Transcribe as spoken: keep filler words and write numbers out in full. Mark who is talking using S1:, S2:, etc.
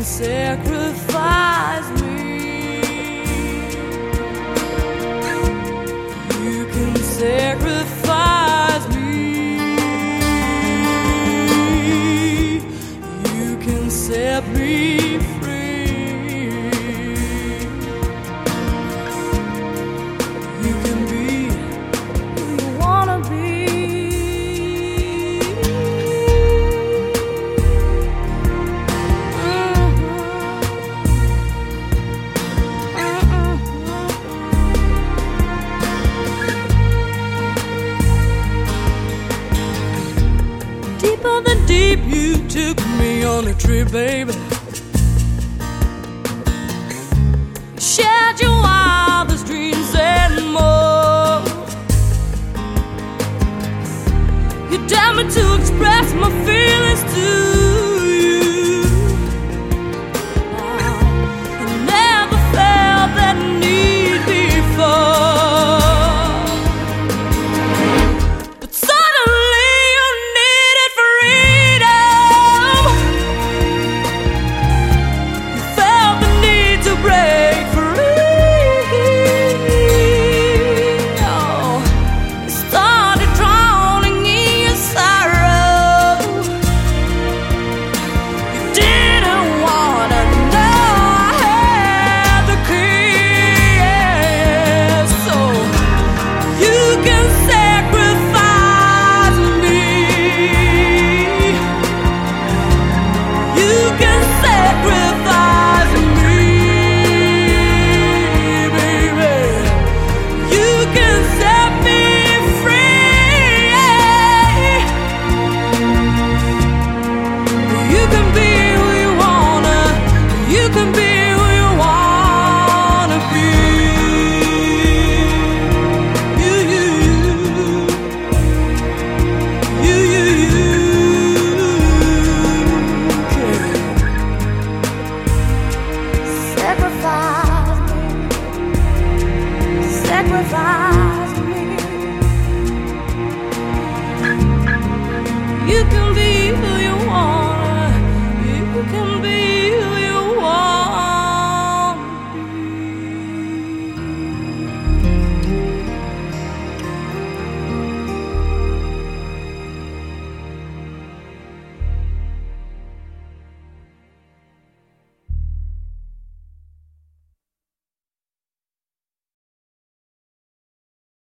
S1: sacrifice me. You can sacrifice me. You can set me free. You can be who you wanna be. Deeper than deep, you took me on a trip, baby. Shared your wildest dreams and more. You dared me to express my feelings to you. I never felt that need before, but suddenly you needed freedom. You felt the need to break free. Oh, you started drowning in your sorrow. You didn't wanna know I had the key. So you can sacrifice me. You can sacrifice me, baby. You can set me free. You can be who you wanna. You can be who you wanna be. You, you, you, you, you, you. Sacrifice me. Sacrifice.